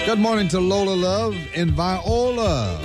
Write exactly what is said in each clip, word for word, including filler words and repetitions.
Good morning to Lola Love in Viola.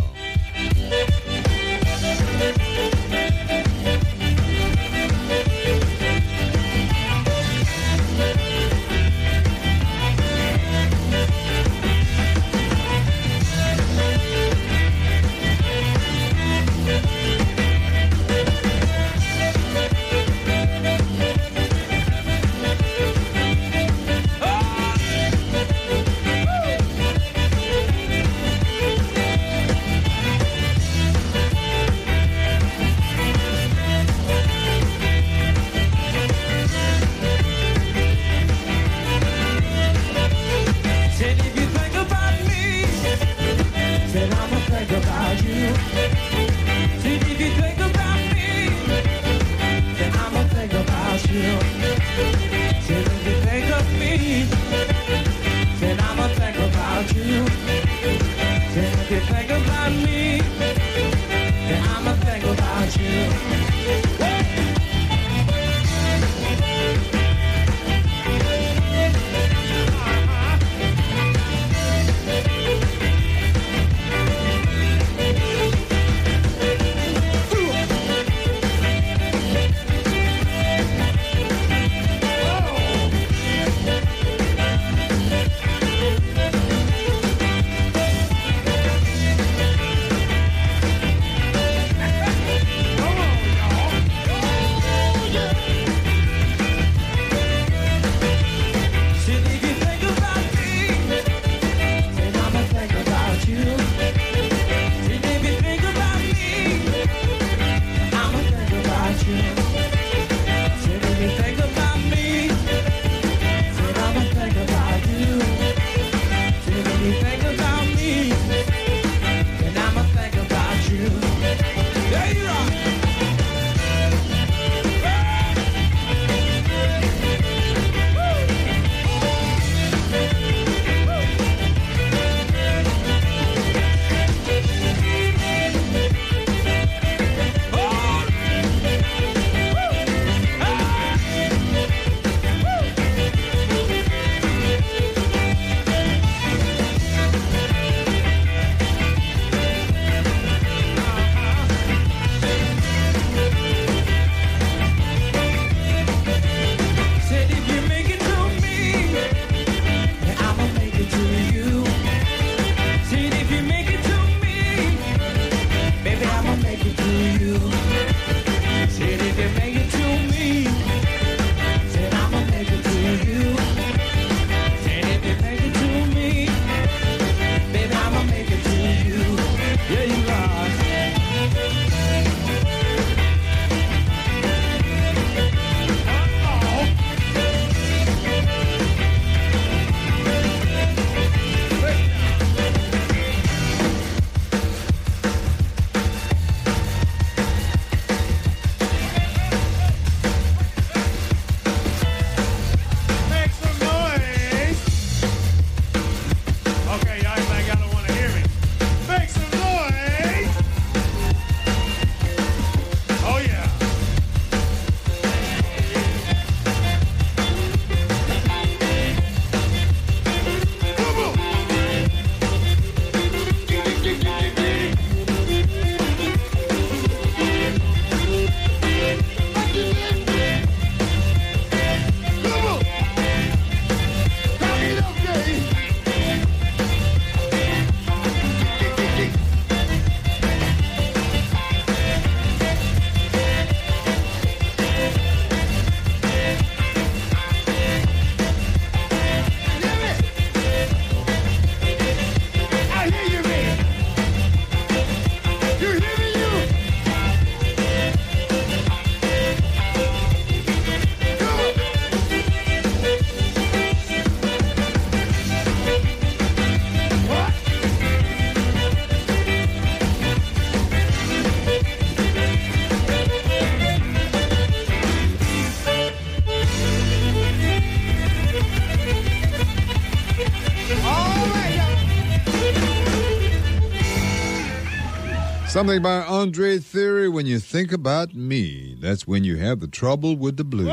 Something by Andre Theory, When You Think About Me. That's when you have the trouble with the blues.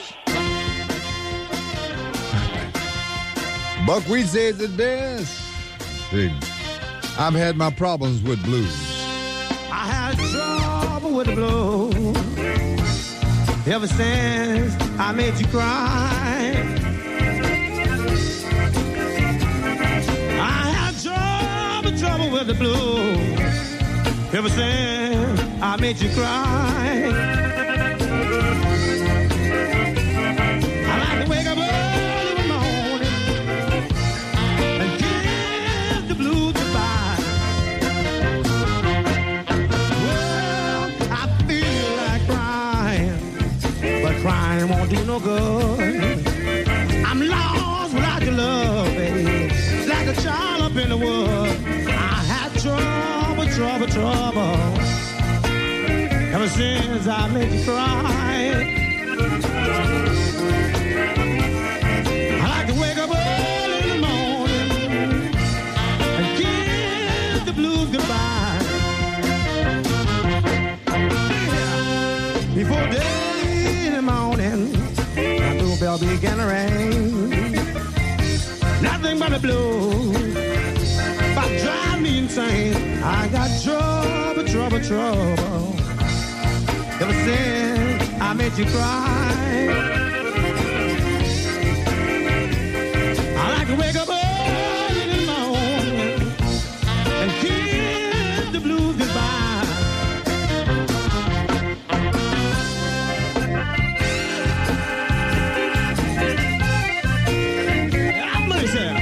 Buckwheat says it best. See, I've had my problems with blues. I had trouble with the blues ever since I made you cry. I had trouble, trouble with the blues ever since I made you cry. I like to wake up early in the morning and give the blues goodbye. Well, I feel like crying, but crying won't do no good. I'm lost without your love, baby. It's like a child up in the woods. I had trouble, trouble, trouble ever since I made you cry. I like to wake up early in the morning and kiss the blues goodbye. Before day in the morning, my doorbell began to ring. Nothing but the blues about drive me insane. I got trouble, trouble, trouble ever since I made you cry. I like to wake up early in the morning and kiss the blues goodbye. I'm myself.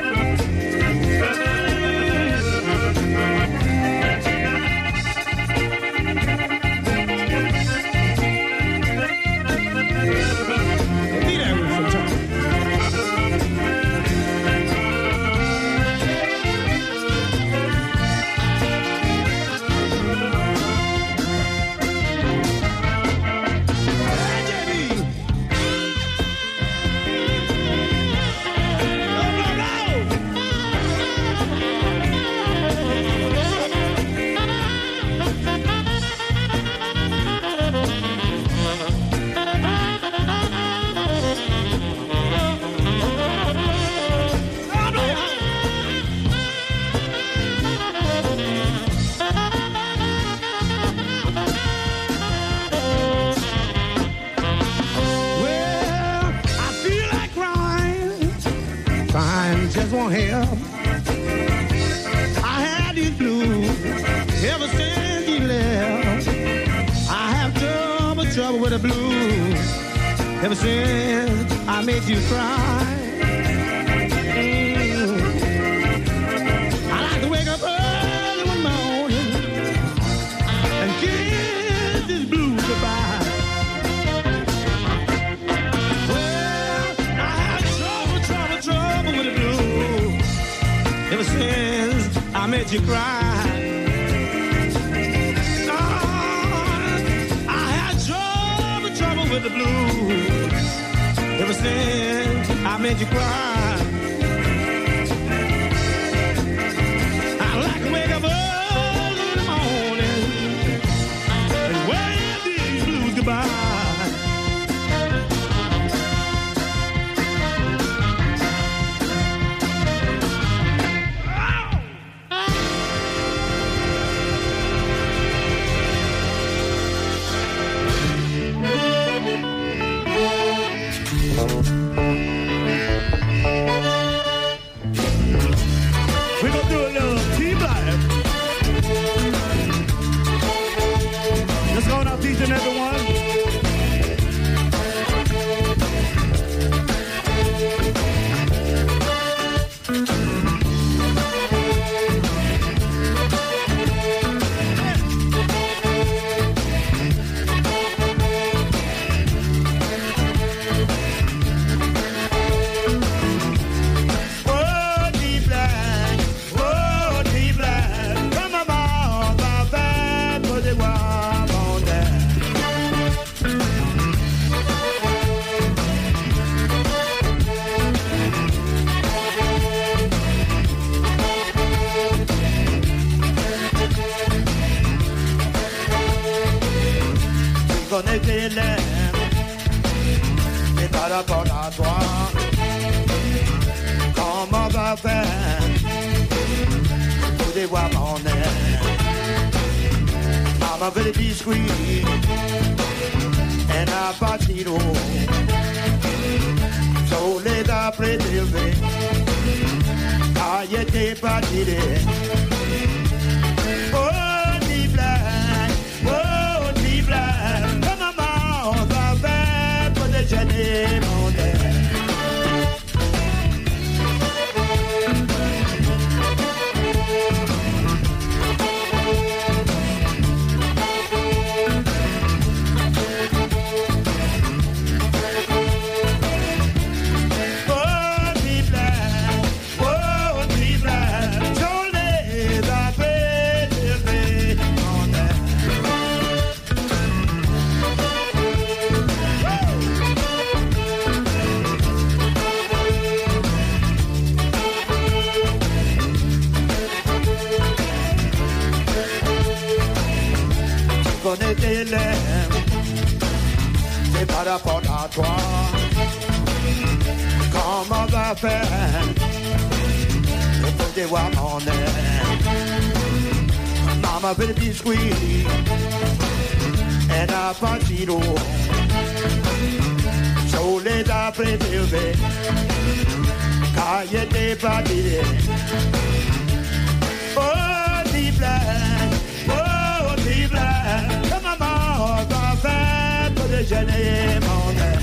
Just won't help. I had these blues ever since you left. I have trouble, trouble with the blues ever since I made you cry. Mm. I like to wake up early one morning and kiss this blues goodbye. Ever since I made you cry, oh, I had trouble, trouble with the blues. Ever since I made you cry, I like to wake up early in the morning and wave these blues goodbye. We're gonna do a little team life. Let's go now, each and every one. very discreet and a partito. So let us pray till me. Ayete partire. Oh, the black, oh, the black. Come on, mouth, I've had for the journey on there. C'est par rapport à toi. Comment va faire? Je peux te voir mon air. Mama fait des biscuits et un partito. So les après d'élever. Car il était pas dit. Oh, dis blague. Oh, dis blague. Maman, va faire pour déjeuner mon air.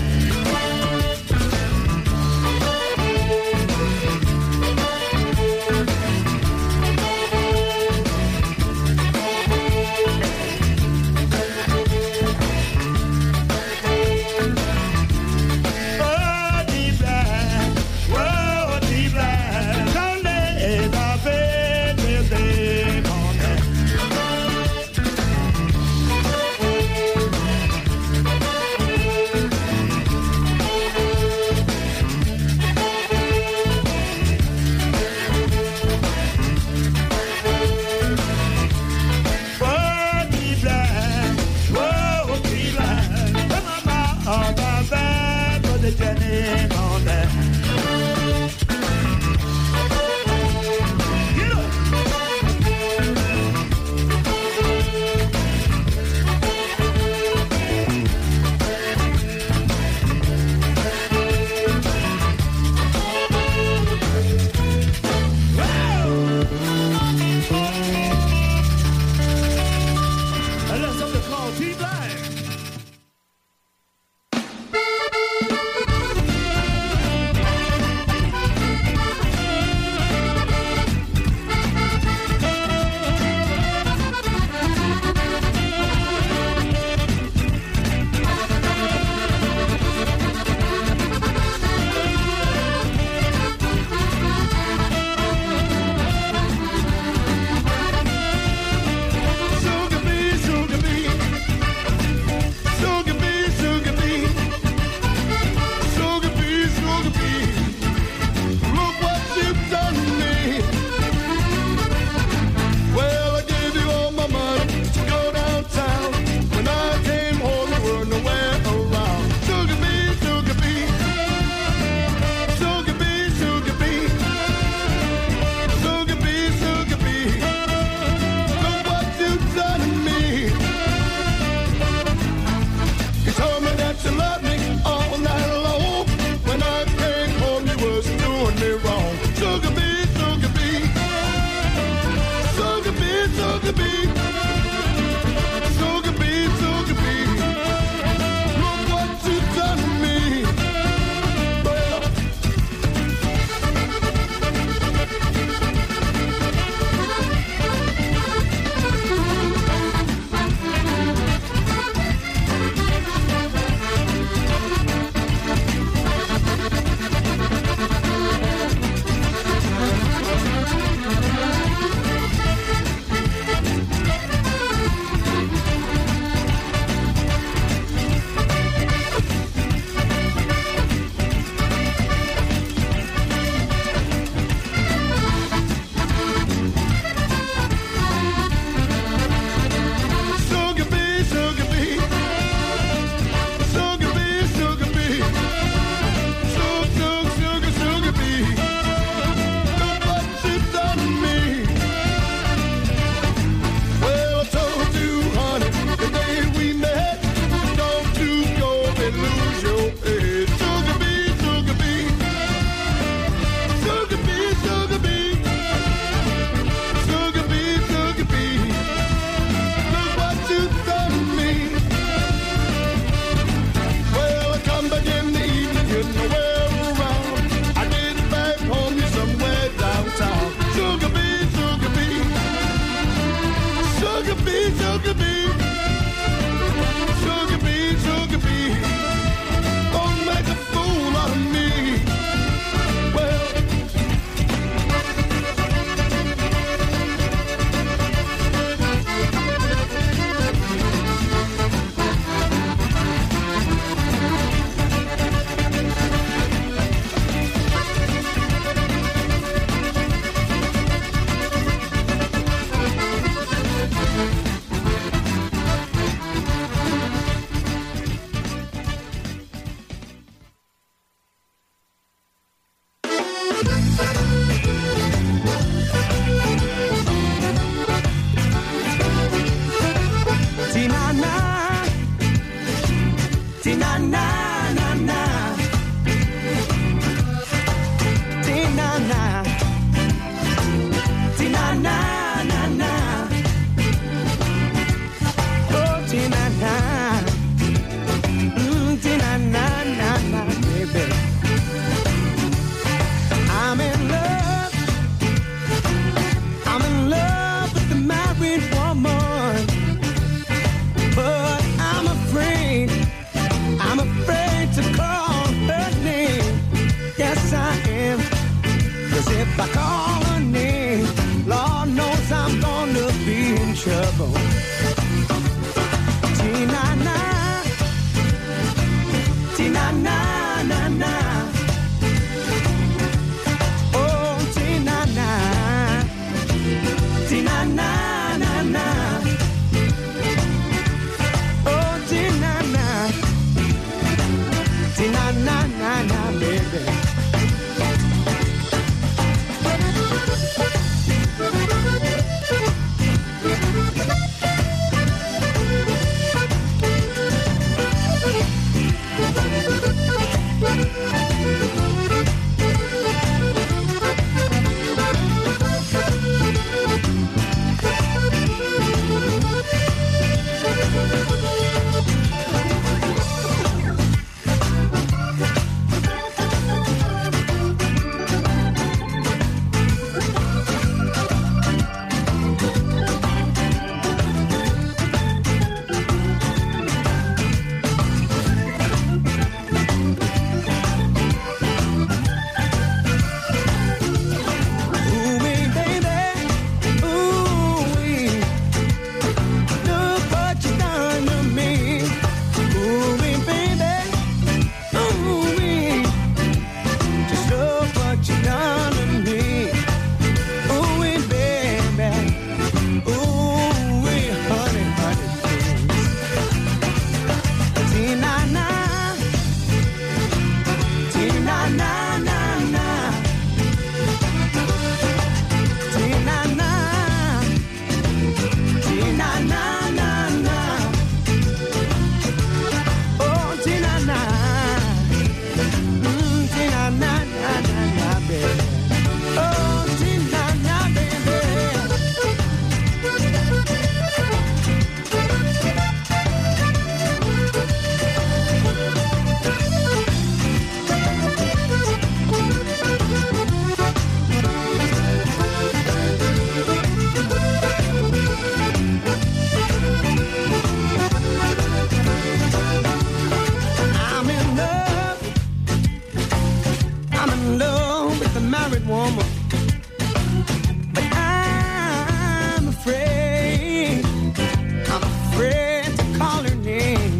married woman, but I'm afraid, I'm afraid to call her name.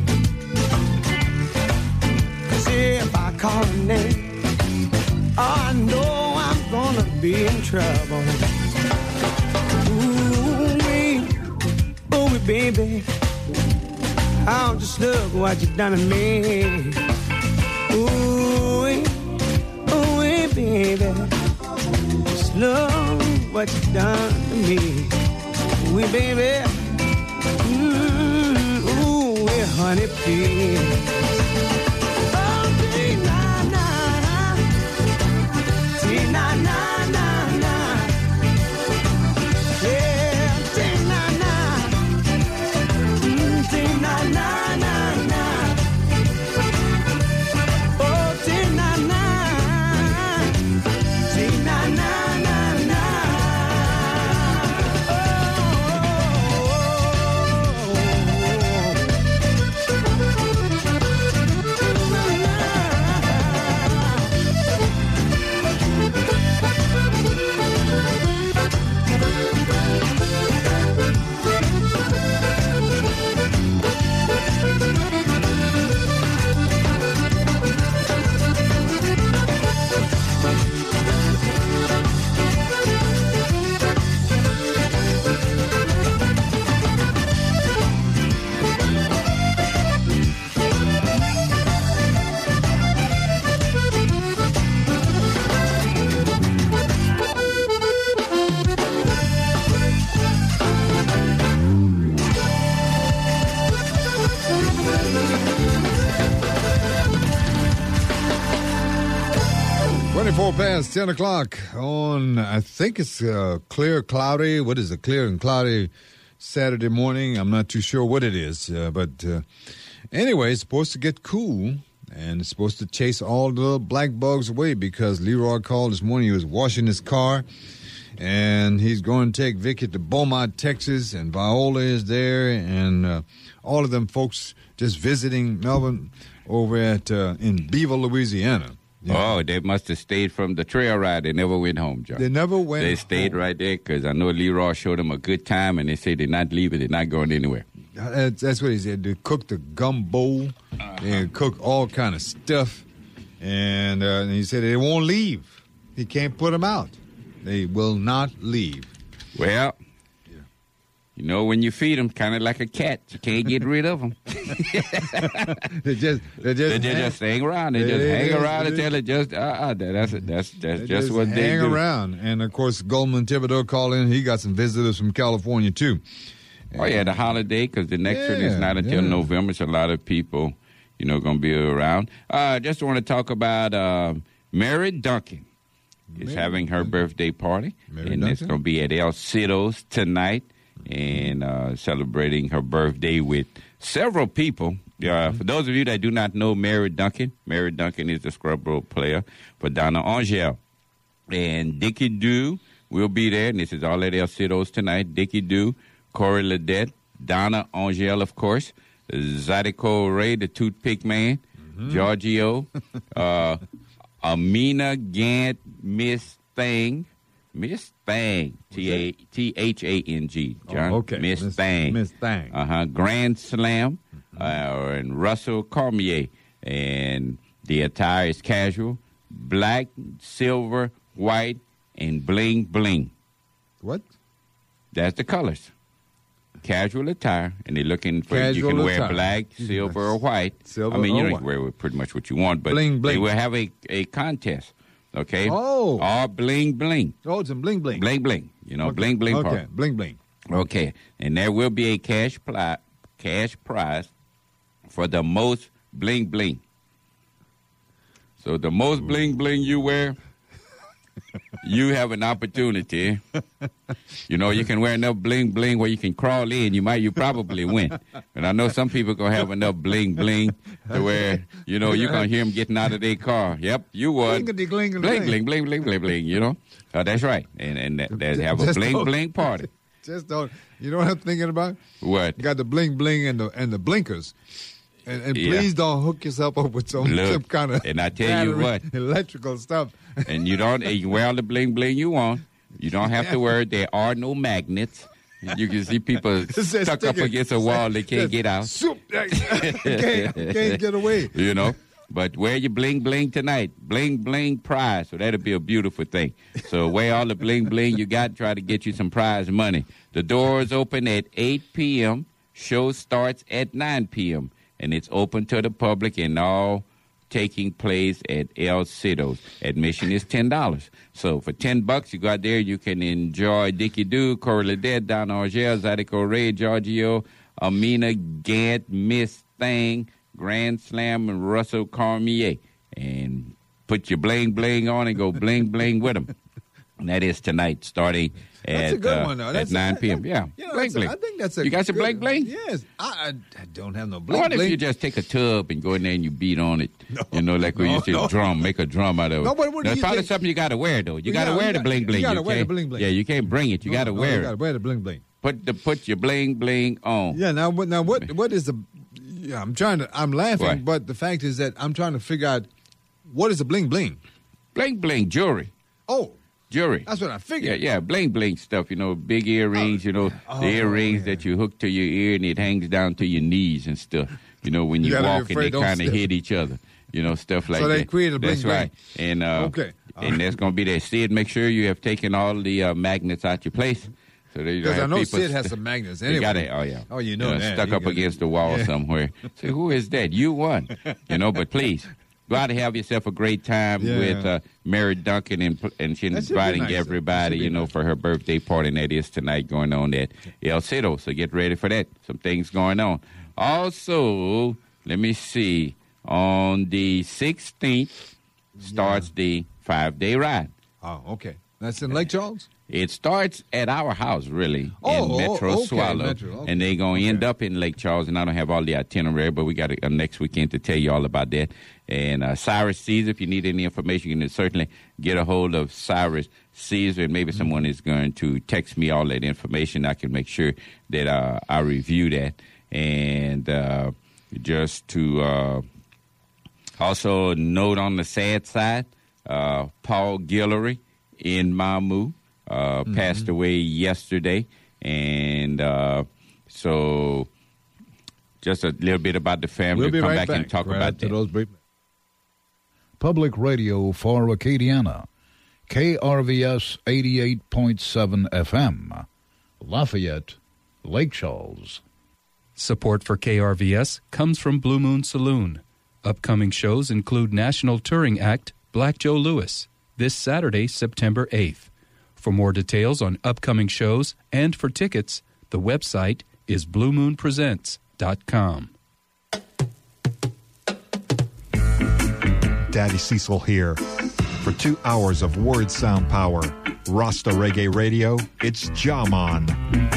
'Cause if I call her name, I know I'm gonna be in trouble. Ooh-wee, ooh-wee, baby, oh, just look what you done to me. Ooh-wee, ooh-wee, baby, just look what you done to me. Ooh-wee, baby, mm, ooh-wee, honey, please. Na na na na, yeah, ting na na, mm, ting na na na na, oh ting na na, ting na na na na, oh. twenty-four past ten o'clock on, I think it's uh, clear, cloudy. What is it? Clear and cloudy Saturday morning. I'm not too sure what it is. Uh, but uh, anyway, it's supposed to get cool, and it's supposed to chase all the black bugs away because Leroy called this morning. He was washing his car, and he's going to take Vicky to Beaumont, Texas, and Viola is there, and uh, all of them folks just visiting Melvin over at uh, in Beaver, Louisiana. Yeah. Oh, they must have stayed from the trail ride. They never went home, John. They never went They stayed home. right there because I know Leroy showed them a good time, and they say they're not leaving. They're not going anywhere. That's, that's what he said. They cook the gumbo. Uh-huh. They cook all kind of stuff. And, uh, and he said they won't leave. He can't put them out. They will not leave. Well, yeah. You know, when you feed them, kind of like a cat, you can't get rid of them. they just, they just, they hang, just hang around. They, they just hang just, around until it just, uh, uh, that's, that's, that's just, just what they hang do. around. And, of course, Goldman Thibodeau called in. He got some visitors from California, too. Oh, yeah, the holiday, because the next yeah, one is not until yeah. November, so a lot of people, you know, going to be around. I uh, just want to talk about uh, Mary Duncan is Mary having her Duncan. birthday party, Mary and Duncan? It's going to be at El Cito's tonight, and uh, celebrating her birthday with several people. Uh, mm-hmm. For those of you that do not know Mary Duncan, Mary Duncan is the scrub rope player for Donna Angel. And Dickie Dew will be there, and this is all at El Cito's tonight. Dickie Dew, Corey Ledette, Donna Angel, of course, Zydeco Ray, the Toothpick Man, mm-hmm. Giorgio, uh, Amina Gant, Miss Thang, Miss Thang, T H A N G, John. Oh, okay. Miss, Miss Thang. Miss Thang. Uh-huh. Grand Slam, mm-hmm. uh, and Russell Cormier. And the attire is casual, black, silver, white, and bling, bling. What? That's the colors. Casual attire, and they're looking for Casual you can wear attire. black, silver, or white. Silver I mean, you or know, white. you can wear pretty much what you want, but bling, bling. they will have a, a contest, okay? Oh. All bling, bling. Oh, some bling, bling. Bling, bling. You know, okay. bling, bling Okay, part. bling, bling. Okay, and there will be a cash, pli- cash prize for the most bling, bling. So the most Ooh. bling, bling you wear, you have an opportunity. You know, you can wear enough bling bling where you can crawl in. You might, you probably win. And I know some people gonna have enough bling bling to where, you know, you gonna hear them getting out of their car. Yep, you would. Bling, bling, bling, bling, bling, bling, bling, bling. You know, uh, that's right. And and that, that have a bling bling party. Just don't. You know what I'm thinking about? What? You got the bling bling and the and the blinkers. And, and Yeah. please don't hook yourself up with some, Look, some kind of and I tell you what. electrical stuff. And you don't, and you wear all the bling bling you want. You don't have to worry. There are no magnets. You can see people says stuck up stick it- against a wall. They can't get out. Soup. can't, can't get away. You know. But wear your bling bling tonight. Bling bling prize. So that'll be a beautiful thing. So wear all the bling bling you got. Try to get you some prize money. The doors open at eight p.m. Show starts at nine p.m. And it's open to the public and all taking place at El Citos. Admission is ten dollars. So for ten bucks, you go out there, you can enjoy Dickie Doo, Corey Ledette, Don Argel, Zydeco Ray, Giorgio, Amina Gant, Miss Thang, Grand Slam, and Russell Cormier. And put your bling bling on and go bling bling with them. And that is tonight, starting That's a at, good uh, one, though. at That's a- nine p.m. that- Yeah, You know, bling that's a- bling. I think that's a You got some good- bling bling? Yes. I, I, I don't have no I bling wonder bling. if you just take a tub and go in there and you beat on it. You know, like we No, used to no. drum, make a drum out of it. No, but what do That's you probably think- something you got to wear, though. You Well, got to yeah, wear you the got- bling you bling. gotta wear the can't- bling bling. Yeah, you can't bring it. You No, got to no, wear you it. gotta wear the bling bling. Put the put your bling bling on. Yeah. Now, what? Now, what? What is the? Yeah, I'm trying to. I'm laughing, What? but the fact is that I'm trying to figure out what is the bling bling. Bling bling jewelry. Oh, Jewelry. that's what I Yeah, figured. yeah, bling bling stuff. You know, big earrings. You know, Oh, the earrings yeah. that you hook to your ear and it hangs down to your knees and stuff. You know, when You you, gotta be walk and afraid they don't kind of slip. hit each other. You know, stuff like So that. they created That's bling right. And uh, Okay. and that's going to be there. Sid, make sure you have taken all the uh, magnets out your place. So they Because I have know people Sid has st- some magnets. They Anyway. got it. Oh yeah. Oh, you know that. Stuck You up got- against the wall Yeah. somewhere. Say, who is that? You won. You know, but please go out and have yourself a great time Yeah. with uh, Mary Duncan, and and she's That should be inviting nice, though. everybody, That should be you know, nice. for her birthday party, and that is tonight going on at El Cito. So get ready for that. Some things going on. Also, let me see. On the sixteenth starts the five day ride. Oh, okay. That's in Lake Charles. It starts at our house, really, Oh, in Metro okay, Swallow. Metro, okay. And they're going to end up in Lake Charles, and I don't have all the itinerary, but we got it uh, next weekend to tell you all about that. And uh, Cyrus Caesar, if you need any information, you can certainly get a hold of Cyrus Caesar, and maybe someone is going to text me all that information. I can make sure that uh, I review that. And uh, just to uh, also note on the sad side, uh, Paul Guillory in Mamu uh, Mm-hmm. passed away yesterday. And uh, so just a little bit about the family. We'll be Come right back, back. and talk right about after that. those brief. Public radio for Acadiana. K R V S eighty-eight point seven F M. Lafayette, Lake Charles. Support for K R V S comes from Blue Moon Saloon. Upcoming shows include National Touring Act Black Joe Lewis this Saturday, September eighth. For more details on upcoming shows and for tickets, the website is blue moon presents dot com. Daddy Cecil here. For two hours of word sound power, Rasta Reggae Radio, it's Jaman.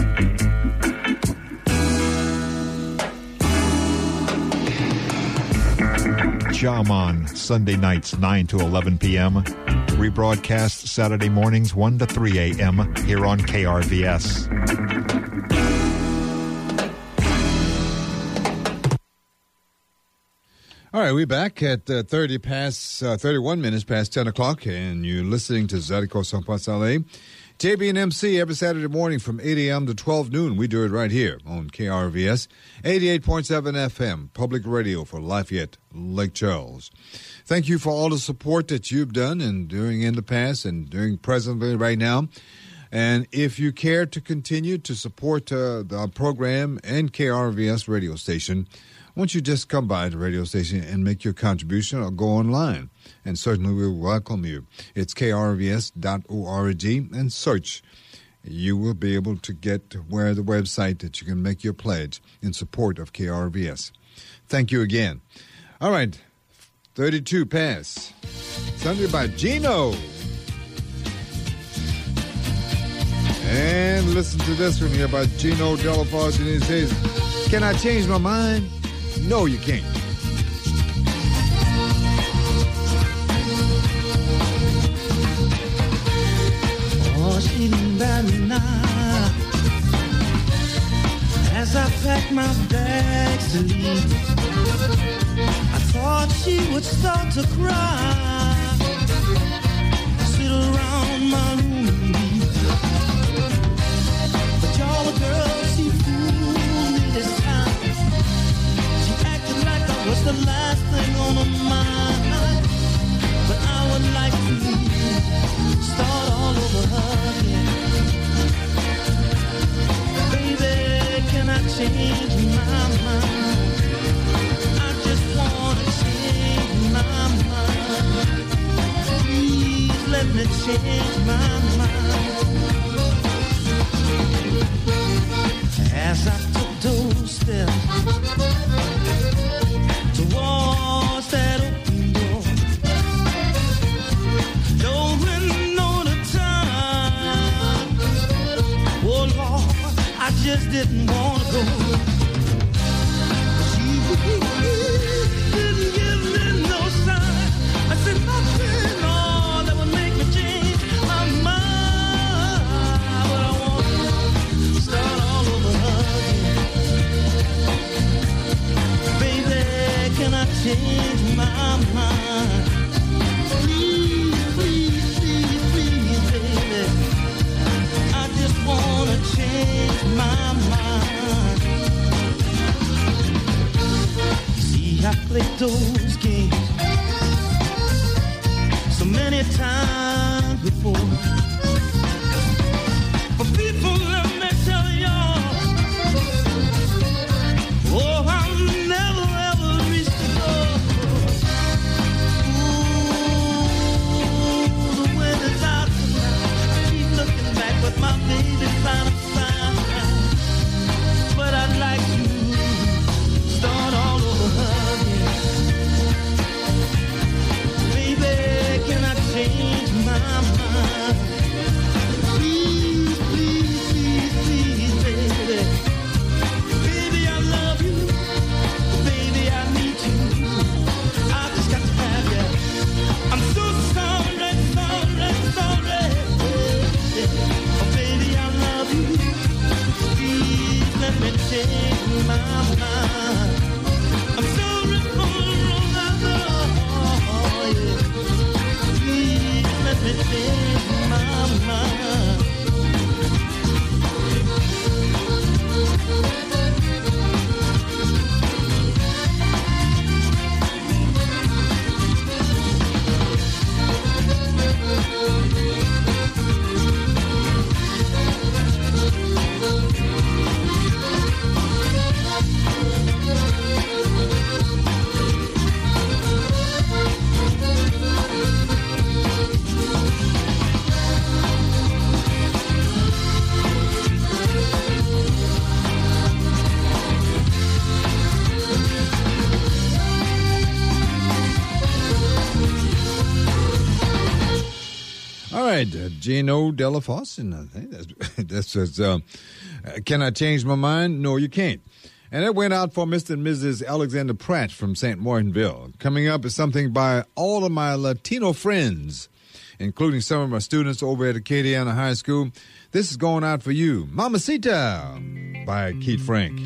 Jaman, Sunday nights nine to eleven p.m. Rebroadcast Saturday mornings one to three a.m. here on K R V S. All right, we're back at uh, thirty past, uh, thirty-one minutes past ten o'clock, and you're listening to Zydeco San Pasale. J B and M C every Saturday morning from eight a.m. to twelve noon. We do it right here on K R V S, eighty-eight point seven F M, public radio for Lafayette, Lake Charles. Thank you for all the support that you've done and doing in the past and doing presently right now. And if you care to continue to support uh, the program and K R V S radio station, won't you just come by the radio station and make your contribution or go online? And certainly we'll welcome you. It's K R V S dot org and search. You will be able to get where the website that you can make your pledge in support of K R V S. Thank you again. All right, thirty-two past. Sunday by Gino. And listen to this one here by Gino Delaforge, and he says, "Can I change my mind? No, you can't." As I packed my bags to leave, I thought she would start to cry, sit around my room. But y'all, the girl, she fooled me this time. She acted like I was the last thing on her mind. But I would like to start all over again. Baby, can I change my mind? I just wanna change my mind. Please let me change my mind. As I took those steps towards that open door, don't really know the time. Oh Lord, I just didn't want to go. She didn't give me no sign. I said nothing, all that would make me change my mind. But I want to start all over again. Baby, can I change my mind? Please, please, please, please, baby. I just wanna change my mind. See, I played those games so many times before. But people, let me tell y'all, oh, I'll never ever reach the door. Ooh, the wind is out tonight. I keep looking back, but my baby's trying to find. But I'd like to start all over again. Baby, can I change my mind? Please, please, please, please, baby. Baby, I love you. Baby, I need you. I just got to have you. I'm so sorry, sorry, sorry. Oh, baby, I love you. Please let me change my mind. I'm sorry for the wrong I done. Please let me change my mind. All right, uh, Gino Della Fosse, and I think that's, that's just, uh, can I change my mind? No, you can't. And it went out for Mister and Missus Alexander Pratt from Saint Martinville. Coming up is something by all of my Latino friends, including some of my students over at Acadiana High School. This is going out for you, Mamacita by Keith Frank.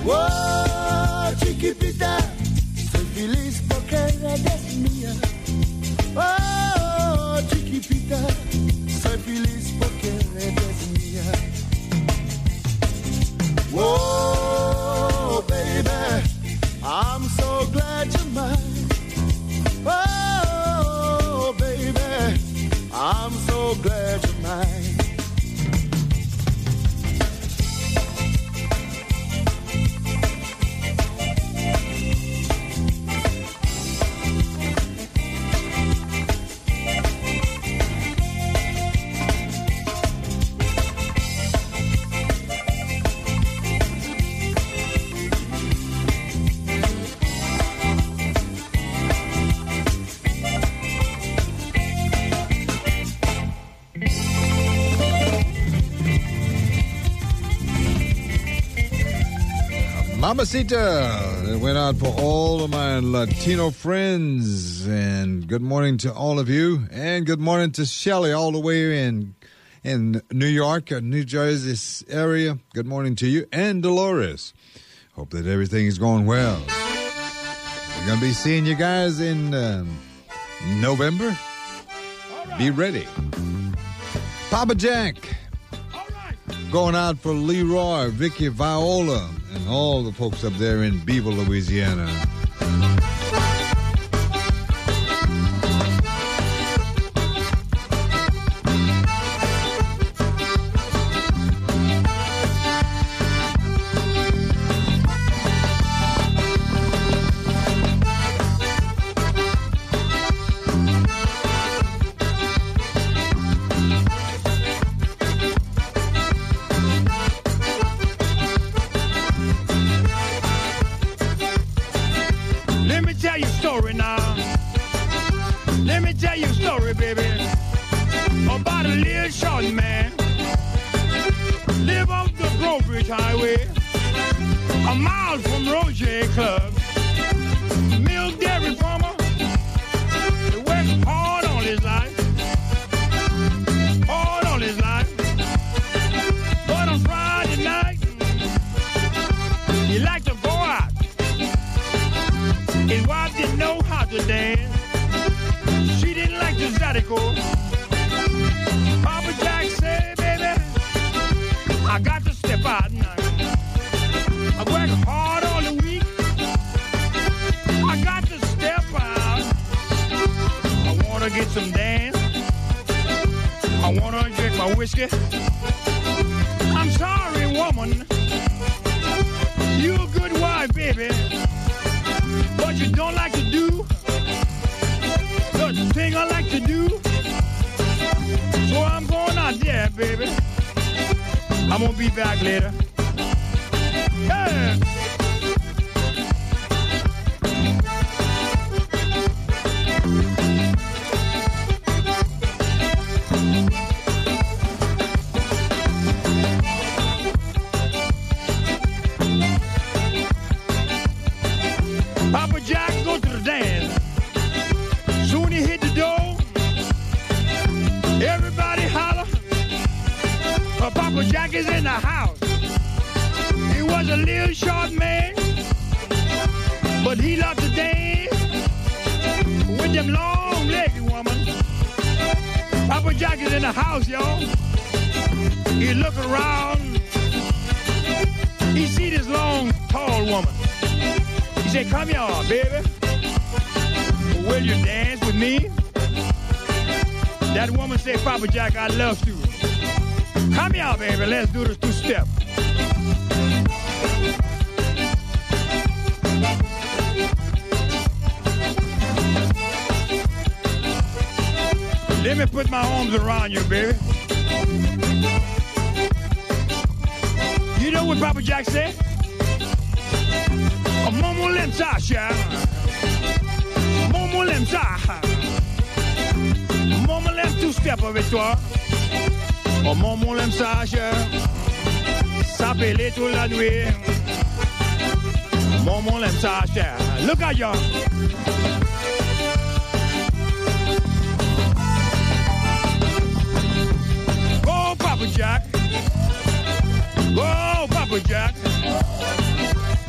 Oh, chiquitita, soy feliz porque eres mía. Oh, chiquitita, soy feliz porque eres mía. Oh, baby, I'm so glad you're mine. Oh, baby, I'm so glad you're mine. Mamacita. It went out for all of my Latino friends. And good morning to all of you. And good morning to Shelley all the way in in New York, New Jersey area. Good morning to you. And Dolores. Hope that everything is going well. We're going to be seeing you guys in um, November. Right. Be ready. Papa Jack. Going out for Leroy, Vicky Viola, and all the folks up there in Beaver, Louisiana. Let me put my arms around you, baby. You know what Papa Jack said? Momo lemsa sha. Momo lemsa. Momo lem two-step avec toi. Oh, momo lemsa sha. S'appelle toute la nuit. Momo lemsa sha. Look at y'all. Go, Papa Jack. Go, Papa Jack.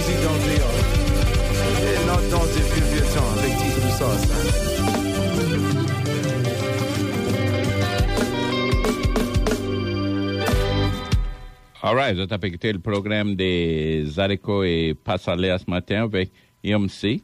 musique d'Andréa. Et notre danse des vieux vieux temps avec titre de salsa. All right, vous avez écouté le programme des Zareko et Passalea ce matin avec E M C.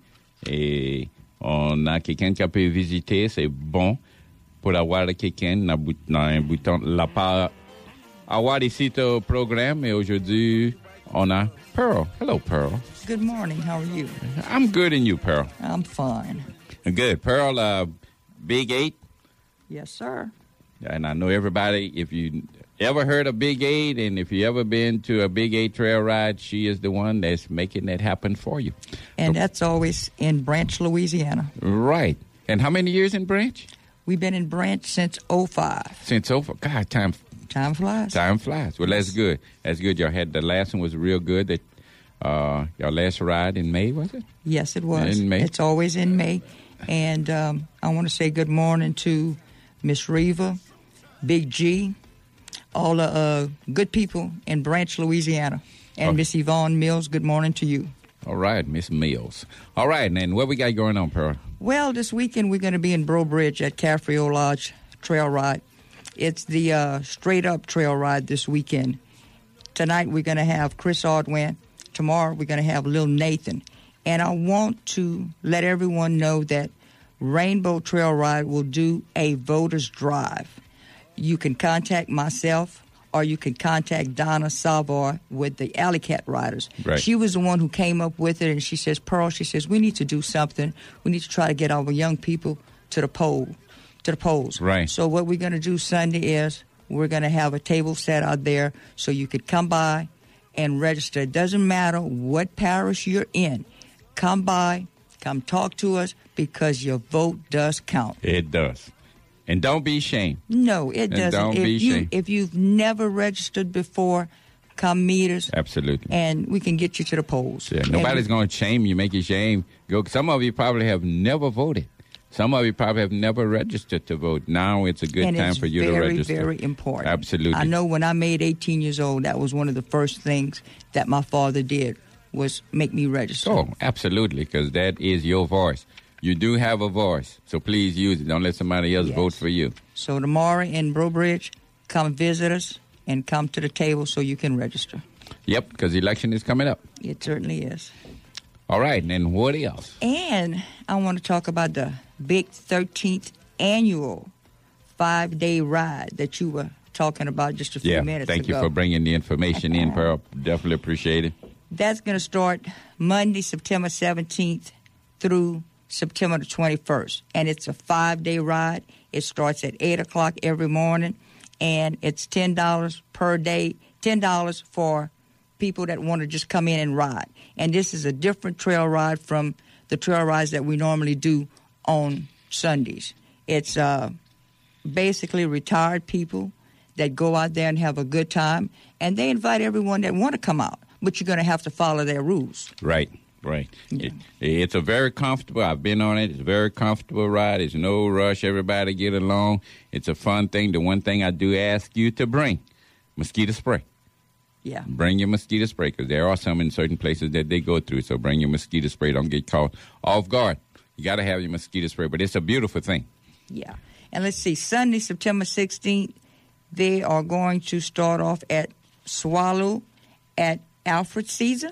Et on a quelqu'un qui a pu visiter, c'est bon pour avoir quelqu'un dans un bouton la part. Avoir ici au programme et aujourd'hui on a Pearl. Hello, Pearl. Good morning. How are you? I'm good, and you, Pearl? I'm fine. Good. Pearl, uh, Big Eight. Yes, sir. And I know everybody, if you ever heard of Big Eight and if you ever been to a Big Eight trail ride, she is the one that's making that happen for you. And so, that's always in Branch, Louisiana. Right. And how many years in Branch? We've been in Branch since oh five. Since oh five. God, time Time flies. Time flies. Well, that's good. That's good. Y'all had the last one was real good. That uh, your last ride in May, was it? Yes, it was. In May. It's always in May. And um, I want to say good morning to Miss Reva, Big G, all the uh, good people in Branch, Louisiana. And Oh. Miss Yvonne Mills, good morning to you. All right, Miss Mills. All right, and then what we got going on, Pearl? Well, this weekend we're going to be in Bro Bridge at Caffrey Lodge Trail Ride. It's the uh, straight-up trail ride this weekend. Tonight we're going to have Chris Ordwin. Tomorrow we're going to have Lil Nathan. And I want to let everyone know that Rainbow Trail Ride will do a voter's drive. You can contact myself or you can contact Donna Savoy with the Alley Cat Riders. Right. She was the one who came up with it, and she says, Pearl, she says, we need to do something. We need to try to get our young people to the poll. to the polls. Right. So what we're going to do Sunday is we're going to have a table set out there so you could come by and register. It doesn't matter what parish you're in. Come by, come talk to us because your vote does count. It does. And don't be ashamed. No, it And doesn't. don't if be you ashamed. if you've never registered before, come meet us. Absolutely. And we can get you to the polls. Yeah, nobody's going to shame you, make you shame. Go. Some of you probably have never voted. Some of you probably have never registered to vote. Now it's a good and time it's for you very, to register. very important. Absolutely. I know when I made eighteen years old, that was one of the first things that my father did was make me register. Oh, absolutely, because that is your voice. You do have a voice, so please use it. Don't let somebody else Yes. vote for you. So tomorrow in Bro Bridge, come visit us and come to the table so you can register. Yep, because the election is coming up. It certainly is. All right, and then what else? And I want to talk about the big thirteenth annual five-day ride that you were talking about just a few Yeah, minutes thank ago. you for bringing the information in, Pearl. Definitely appreciate it. That's going to start Monday, September seventeenth through September the twenty-first. And it's a five-day ride. It starts at eight o'clock every morning, and it's ten dollars per day, ten dollars for people that want to just come in and ride. And this is a different trail ride from the trail rides that we normally do on Sundays. It's uh, basically retired people that go out there and have a good time, and they invite everyone that want to come out, but you're going to have to follow their rules. Right, right. It, it's a very comfortable, I've been on it, it's a very comfortable ride. There's no rush, everybody get along. It's a fun thing. The one thing I do ask you to bring, mosquito spray. Yeah. Bring your mosquito spray, because there are some in certain places that they go through, so bring your mosquito spray. Don't get caught off guard. You got to have your mosquito spray, but it's a beautiful thing. Yeah. And let's see, Sunday, September sixteenth, they are going to start off at Swallow at Alfred Caesar.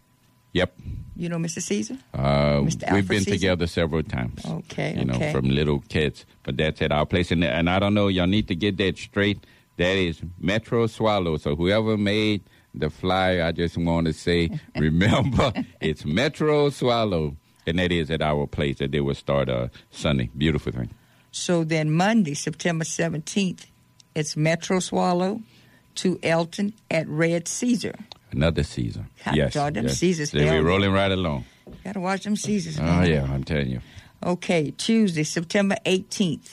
Yep. You know Mister Caesar? Uh, Mister we've Alfred been Caesar? together several times. Okay, You know, okay. from little kids. But that's at our place. And, and I don't know, y'all need to get that straight. That is Metro Swallow. So whoever made the flyer, I just want to say, remember, it's Metro Swallow. And that is at our place that they will start uh, Sunday. Beautiful thing. So then Monday, September seventeenth, it's Metro Swallow to Elton at Red Caesar. Another Caesar. Hot Yes. dog, them yes. Caesars, They hell be yeah. rolling right along. Got to watch them Caesars. Oh, man. yeah, I'm telling you. Okay, Tuesday, September eighteenth,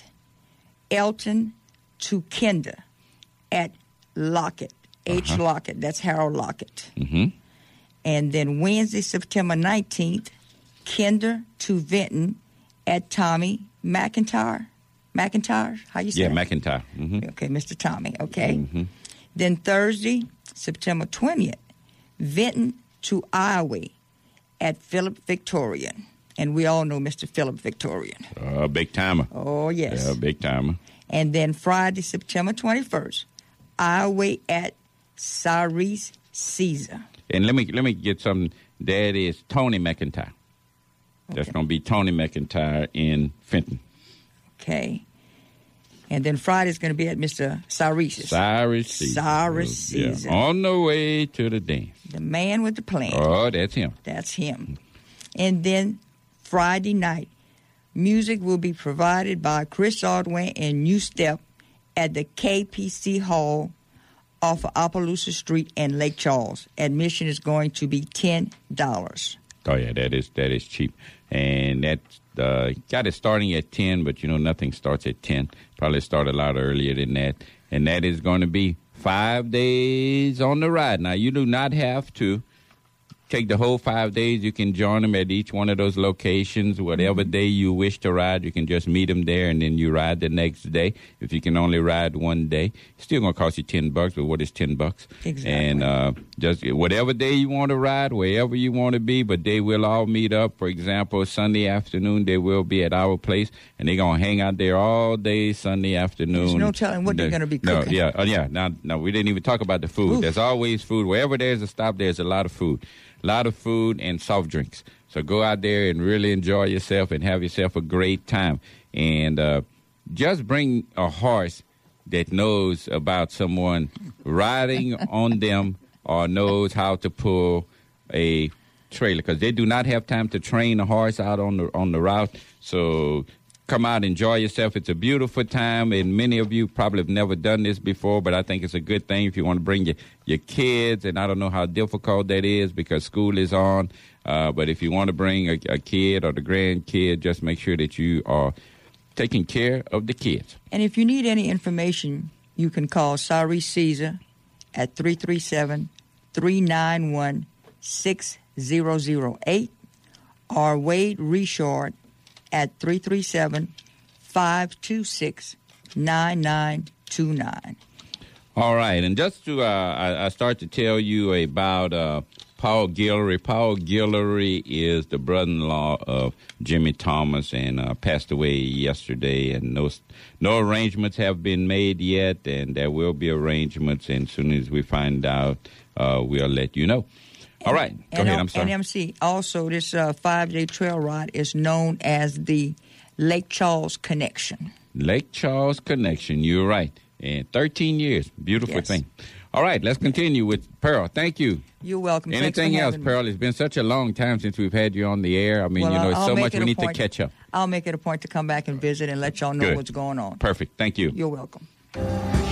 Elton to Kinder at Lockett, H. Uh-huh. Lockett. That's Harold Lockett. Mm-hmm. And then Wednesday, September nineteenth, Kinder to Vinton at Tommy McIntyre. McIntyre? How you say Yeah, it? McIntyre. Mm-hmm. Okay, Mister Tommy, okay. Mm-hmm. Then Thursday, September twentieth, Vinton to Iowa at Philip Victorian. And we all know Mister Philip Victorian. Uh, big timer. Oh, yes. Yeah, big timer. And then Friday, September twenty-first, I'll wait at Cyrese Caesar. And let me let me get something. That is Tony McIntyre. Okay. That's going to be Tony McIntyre in Fenton. Okay. And then Friday's going to be at Mister Cyrese. Cyrese Caesar. Cyrese Caesar. Yeah. On the way to the dance. The man with the plan. Oh, that's him. That's him. And then Friday night, music will be provided by Chris Ordway and New Step at the K P C Hall off of Opelousas Street in Lake Charles. Admission is going to be ten dollars. Oh, yeah, that is that is cheap. And that uh, got it starting at ten, but, you know, nothing starts at ten. Probably start a lot earlier than that. And that is going to be five days on the ride. Now, you do not have to take the whole five days. You can join them at each one of those locations. Whatever day you wish to ride, you can just meet them there, and then you ride the next day. If you can only ride one day, it's still going to cost you ten bucks, but what is ten bucks? Exactly. And uh, just whatever day you want to ride, wherever you want to be, but they will all meet up. For example, Sunday afternoon, they will be at our place, and they're going to hang out there all day Sunday afternoon. There's no telling what they're going to be No, cooking. yeah, uh, yeah. Now, now, we didn't even talk about the food. Oof. There's always food. Wherever there's a stop, there's a lot of food. A lot of food and soft drinks. So go out there and really enjoy yourself and have yourself a great time. And uh, just bring a horse that knows about someone riding on them or knows how to pull a trailer, because they do not have time to train a horse out on the on the route. So come out, enjoy yourself. It's a beautiful time, and many of you probably have never done this before, but I think it's a good thing if you want to bring your, your kids, and I don't know how difficult that is because school is on, uh, but if you want to bring a, a kid or the grandkid, just make sure that you are taking care of the kids. And if you need any information, you can call Cyrese Caesar at three three seven, three nine one, six zero zero eight or Wade Richard at three three seven, five two six, nine nine two nine. All right, and just to, uh, I, I start to tell you about uh, Paul Guillory. Paul Guillory is the brother-in-law of Jimmy Thomas and uh, passed away yesterday, and no, no arrangements have been made yet, and there will be arrangements, and as soon as we find out, uh, we'll let you know. All right, go and, ahead, I'm sorry. And M C, also this uh, five-day trail ride is known as the Lake Charles Connection. Lake Charles Connection, you're right. And thirteen years, beautiful Yes. thing. All right, let's continue with Pearl. Thank you. You're welcome. Thanks Anything for else, having me. Pearl? It's been such a long time since we've had you on the air. I mean, Well, you know, I'll- it's I'll so make much it we a need point- to catch up. I'll make it a point to come back and visit and let y'all know Good. what's going on. Perfect. Thank you. You're welcome.